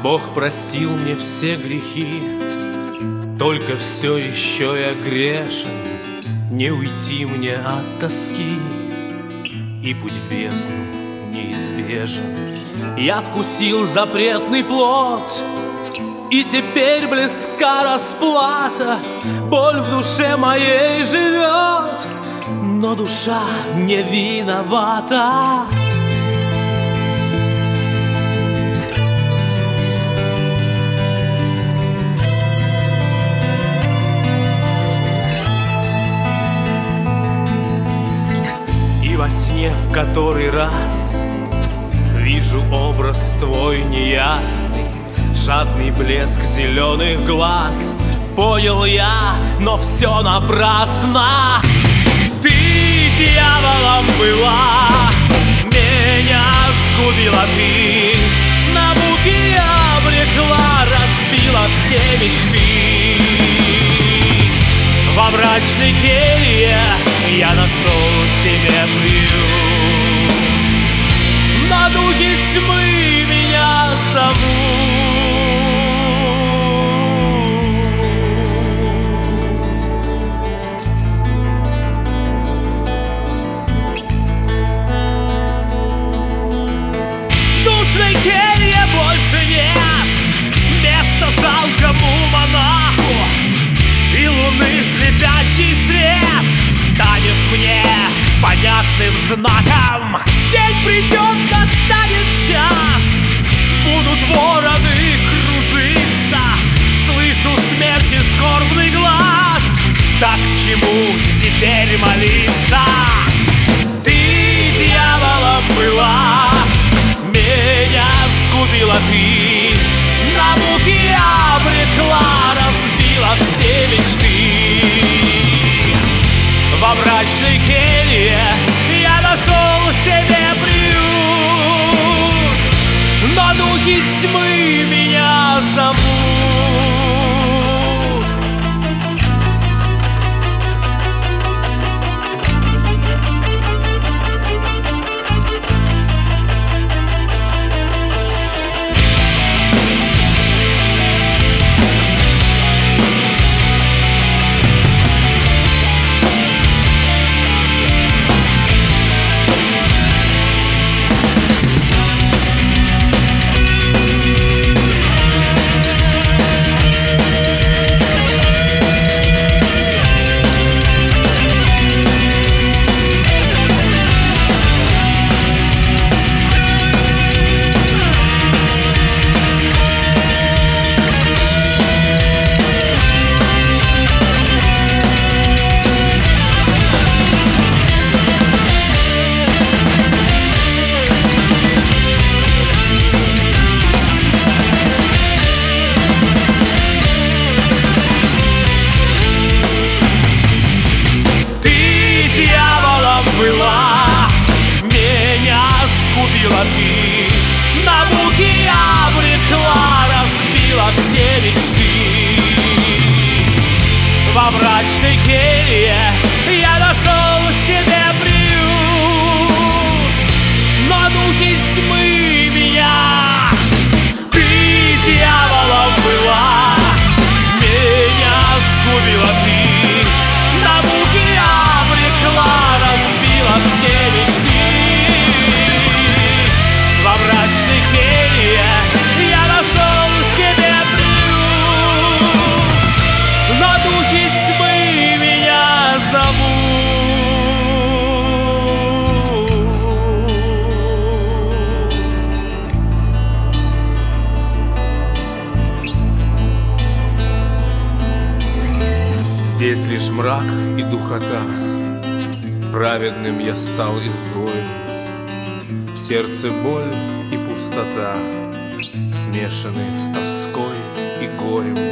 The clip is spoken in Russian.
Бог простил мне все грехи, только все еще я грешен. Не уйти мне от тоски, и путь в бездну неизбежен. Я вкусил запретный плод, и теперь близка расплата. Боль в душе моей живет, но душа не виновата. И во сне в который раз вижу образ твой неясный, жадный блеск зеленых глаз. Понял я, но все напрасно. Ты дьяволом была, меня сгубила ты, на муки обрекла, разбила все мечты. Во мрачной келье я нашел себе приют, но духи тьмы меня зовут. Келье больше нет места жалкому монаху, и луны слепящий свет станет мне понятным знаком. День придет, настанет час, будут вороны кружиться, слышу смерти скорбный глаз. Так к чему теперь молиться? Ты дьяволом была, меня сгубила ты, на муки обрекла, разбила все мечты. Во мрачной келье я нашел себе приют, но духи тьмы меня зовут. Ты на муки обрекла, разбила все мечты. Во мрачной келье я нашел себе приют, но духи тьмы меня. Ты дьяволом была, меня сгубила ты, на муки обрекла, разбила все мечты. Во мрачной келье я нашел себе приют, но духи тьмы меня зовут. Здесь лишь мрак и духота, праведным я стал изгоем. В сердце боль и пустота, смешанные с тоской и горем.